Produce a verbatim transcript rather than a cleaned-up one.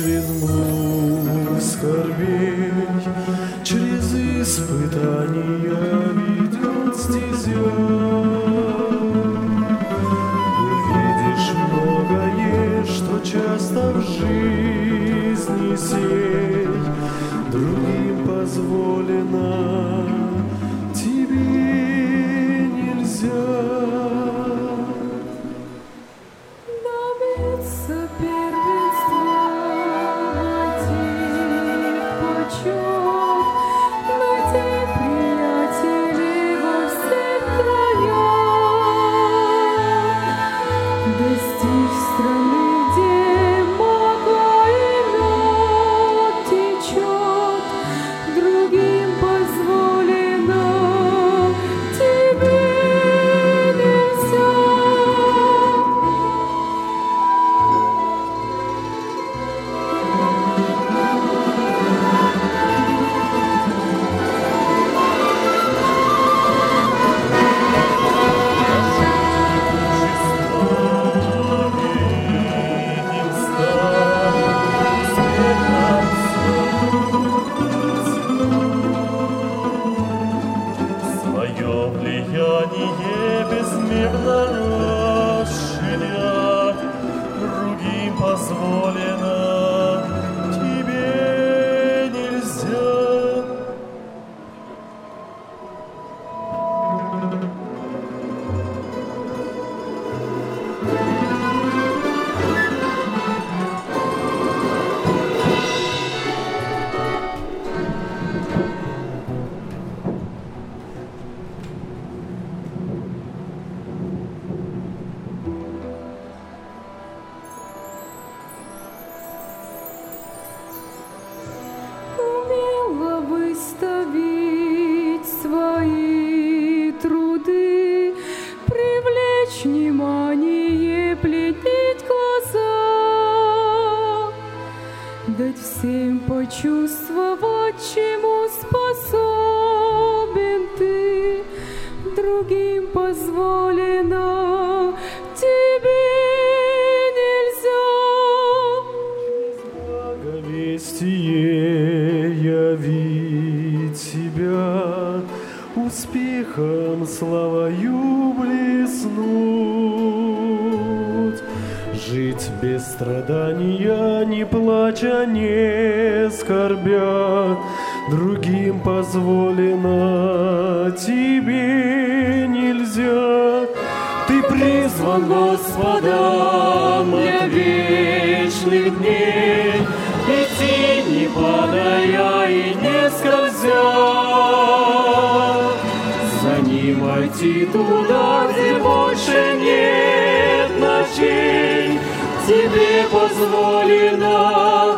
через мук скорбей, через испытания ведет стезя. Увидишь многое, что часто в жизни сей другим позволено, тебе нельзя. Добиться первенства, найти почет, найти приятелей во всех краях, достичь страны, где молоко и мед течет, другим позволено, тебе нельзя. Свое влияние безмерно расширять, другим позволено, тебе нельзя. Умело выставить свои труды, привлечь внимание, пленить глаза, дать всем почувствовать, чему способен ты, другим позволено, тебе нельзя. Благовестие явить себя, успехом, славою блеснуть, жить без страдания, не плача, не скорбя, другим позволено, тебе нельзя. Ты призван Господом для вечных дней, идти не падая и не скользя, за ним идти туда, где больше нет ночей, тебе позволено.